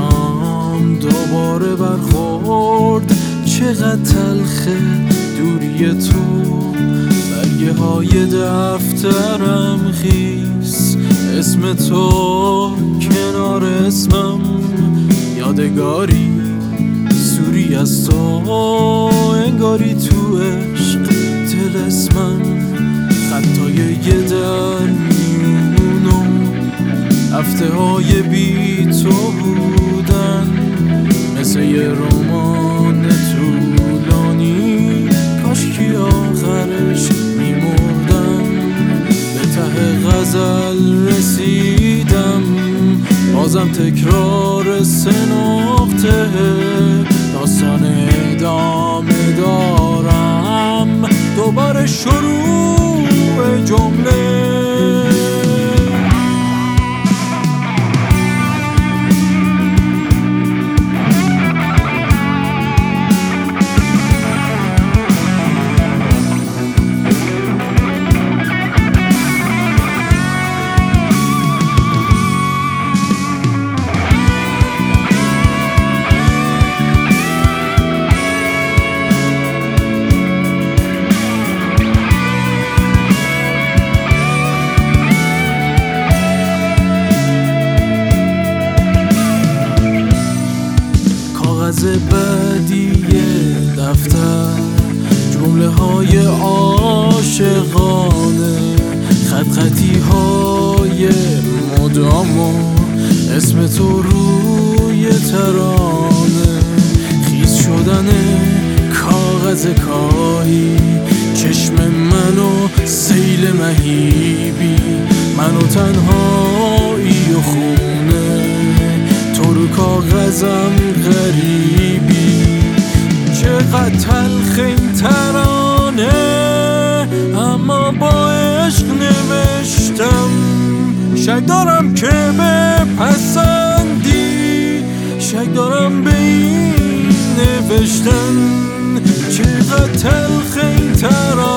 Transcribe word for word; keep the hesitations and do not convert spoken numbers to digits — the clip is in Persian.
هم دوباره برخورد. چقدر تلخه دوری تو، برگه های دفترم خیس، اسم تو کنار اسمم، یادگاری سوری از تو، انگاری تو عشق طلسمم، خطای یه در میونو، هفته های بی تو بودن مثل یه رمان طولانی، کاشکی آخرش میمردم. به ته غزل رسیدم، بازم تکرار سه نقطه، داستان ادامه دارم، دوباره شروع جمله. کاغذ بعدی دفتر، جمله های عاشقانه، خط خطی های مدام و اسم تو روی ترانه، خیس شدن کاغذ کاهی، چشم منو سیل مهیبی، منو تنهایی و خونه، تو رو کاغذم غریبی. چقدر تلخ این ترانه، اما با عشق نوشتم، شک دارم که بپسندی، شک دارم به این نوشتن. چقدر تلخ این ترانه